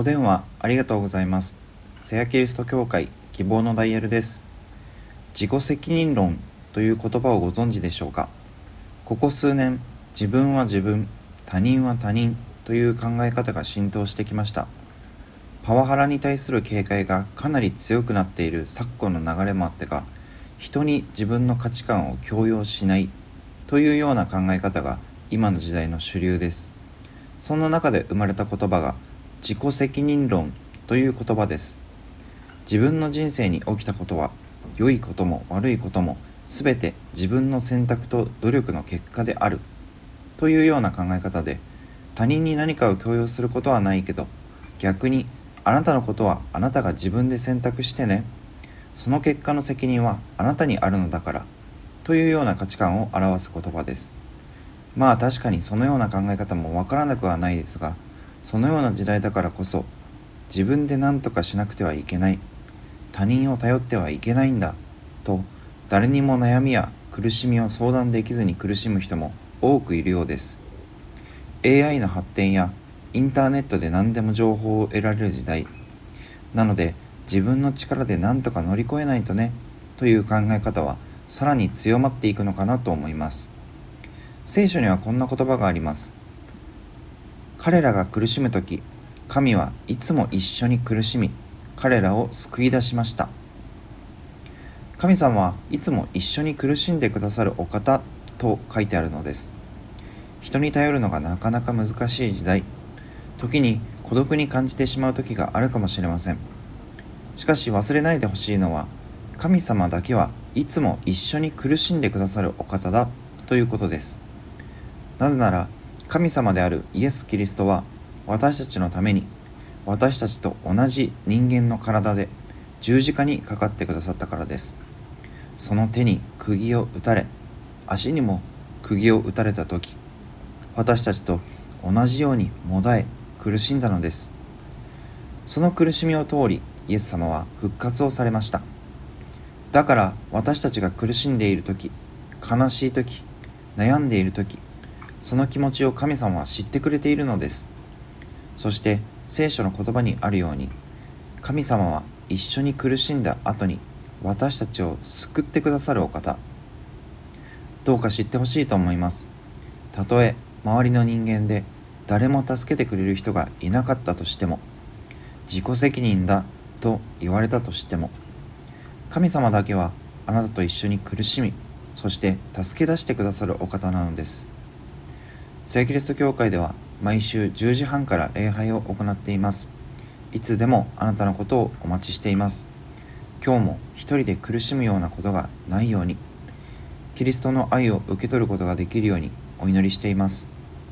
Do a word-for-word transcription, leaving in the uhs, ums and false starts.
お電話ありがとうございます。セアキリスト教会希望のダイヤルです。自己責任論という言葉をご存知でしょうか。ここ数年、自分は自分、他人は他人という考え方が浸透してきました。パワハラに対する警戒がかなり強くなっている昨今の流れもあってか、人に自分の価値観を強要しないというような考え方が今の時代の主流です。そんな中で生まれた言葉が自己責任論という言葉です。自分の人生に起きたことは良いことも悪いこともすべて自分の選択と努力の結果であるというような考え方で、他人に何かを強要することはないけど、逆にあなたのことはあなたが自分で選択してね、その結果の責任はあなたにあるのだからというような価値観を表す言葉です。まあ確かにそのような考え方もわからなくはないですが、そのような時代だからこそ、自分で何とかしなくてはいけない、他人を頼ってはいけないんだと、誰にも悩みや苦しみを相談できずに苦しむ人も多くいるようです。 エーアイ の発展やインターネットで何でも情報を得られる時代なので、自分の力で何とか乗り越えないとねという考え方はさらに強まっていくのかなと思います。聖書にはこんな言葉があります。彼らが苦しむとき、神はいつも一緒に苦しみ、彼らを救い出しました。神様はいつも一緒に苦しんでくださるお方と書いてあるのです。人に頼るのがなかなか難しい時代、時に孤独に感じてしまう時があるかもしれません。しかし忘れないでほしいのは、神様だけはいつも一緒に苦しんでくださるお方だということです。なぜなら、神様であるイエス・キリストは私たちのために私たちと同じ人間の体で十字架にかかってくださったからです。その手に釘を打たれ、足にも釘を打たれたとき、私たちと同じようにもだえ苦しんだのです。その苦しみを通り、イエス様は復活をされました。だから私たちが苦しんでいるとき、悲しいとき、悩んでいるとき、その気持ちを神様は知ってくれているのです。そして聖書の言葉にあるように、神様は一緒に苦しんだ後に私たちを救ってくださるお方。どうか知ってほしいと思います。たとえ周りの人間で誰も助けてくれる人がいなかったとしても、自己責任だと言われたとしても、神様だけはあなたと一緒に苦しみ、そして助け出してくださるお方なのです。聖キリスト教会では毎週じゅうじはんから礼拝を行っています。いつでもあなたのことをお待ちしています。今日も一人で苦しむようなことがないように、キリストの愛を受け取ることができるようにお祈りしています。